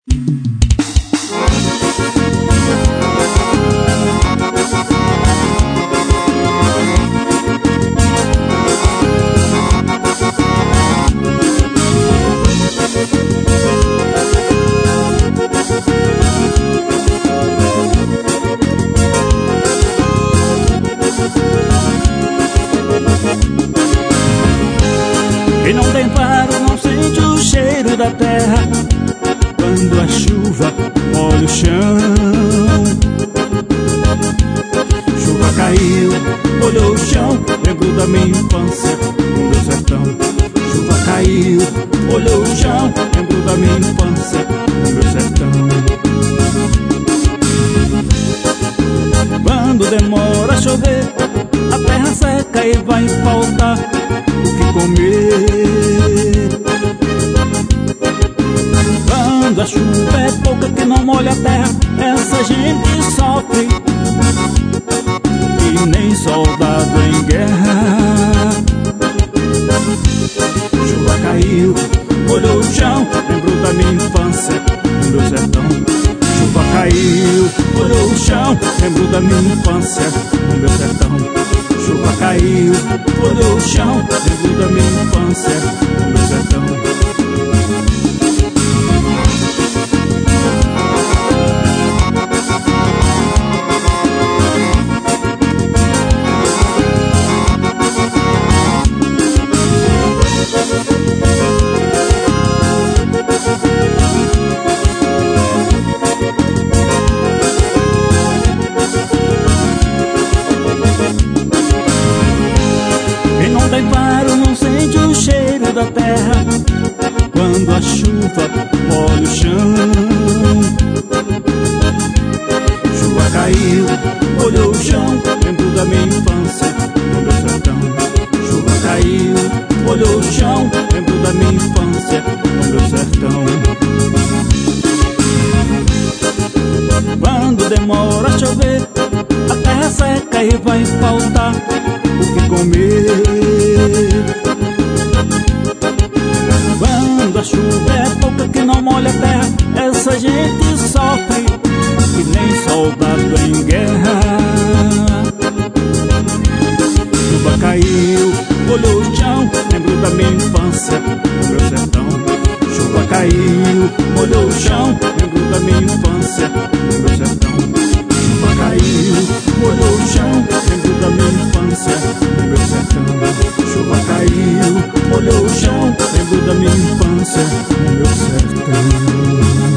Quem não tem faro não sente o cheiro da terra quando a chuva molha o chão. Chuva caiu, molhou o chão, lembro da minha infância no meu sertão. Chuva caiu, molhou o chão, lembro da minha infância no meu sertão. Quando demora a chover, a terra seca e vai faltar o que comer. Quando a chuva é pouca que não molha a terra, essa gente sofre e nem soldado em guerra. Chuva caiu, molhou o chão, lembro da minha infância no meu sertão. Chuva caiu, molhou o chão, lembro da minha infância no meu sertão. Chuva caiu, molhou o chão, lembro da minha infância no meu sertão. Tem faro não sente o cheiro da terra quando a chuva molha o chão. Chuva caiu, molhou o chão, lembro da minha infância no meu sertão. Chuva caiu, molhou o chão, lembro da minha infância no meu sertão. Quando demora a chover, a terra seca e vai faltar o que comer. Quando a chuva é pouca que não molha a terra, essa gente sofre que nem soldado em guerra. Chuva caiu, molhou o chão, lembro da minha infância no meu sertão. Chuva caiu, molhou o chão, lembro da minha infância no meu sertão. Chuva caiu, molhou o chão, lembro da minha infância no meu sertão. Chuva caiu, molhou o chão, lembro da minha infância no meu sertão.